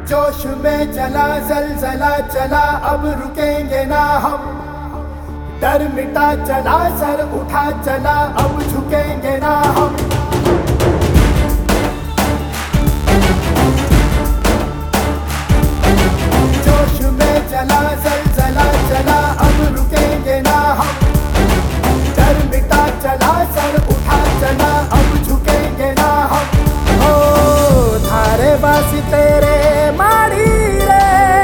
जोश में चला जलजला चला, अब रुकेंगे ना हम। डर मिटा चला, सर उठा चला, अब झुकेंगे ना हम। जोश में चला जलजला चला, अब रुकेंगे ना हम। डर मिटा चला, सर उठा चला, अब झुकेंगे ना हम। ओ थारे बासी तेरे मारी रे,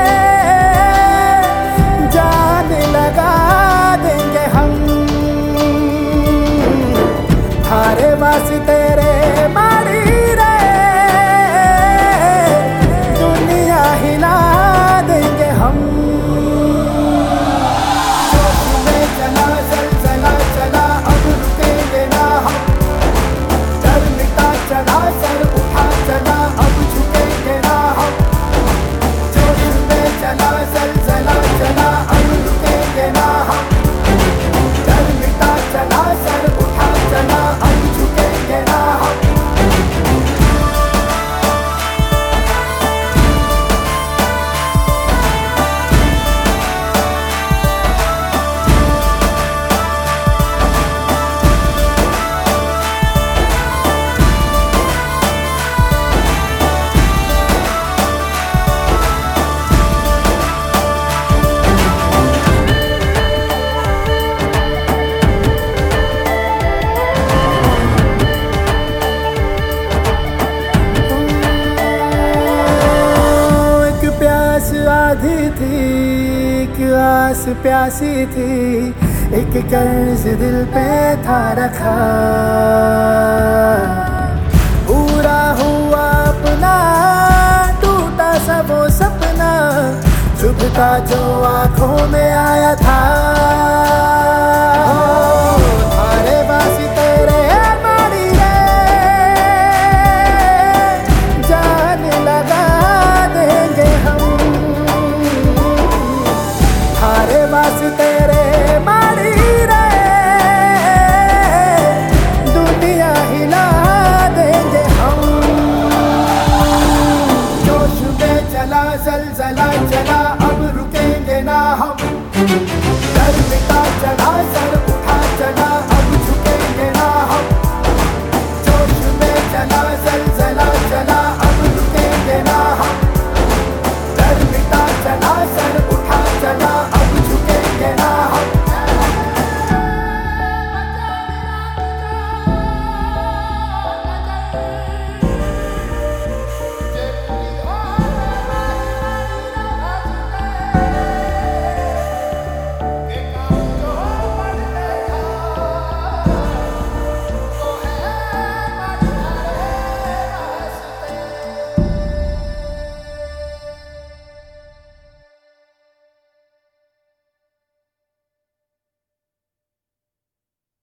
जान लगा देंगे हम। थारे बासी तेरे मारी रे, दुनिया हिला देंगे हम। जोश में चला जलजला चला, अब रुकेंगे ना हम। डर मिटा चला, सर उठा चला, अब झुकेंगे ना हम। जोश में चला जलजला चला, अब रुकेंगे ना हम। डर मिटा चला, सर उठा चला, अब झुकेंगे ना हम। प्यास आधी थी, एक आस प्यासी थी, एक कर्ज दिल पे था रखा। पूरा हुआ अपना, टूटा सा वो सपना, चुभता जो आंखों में आया था।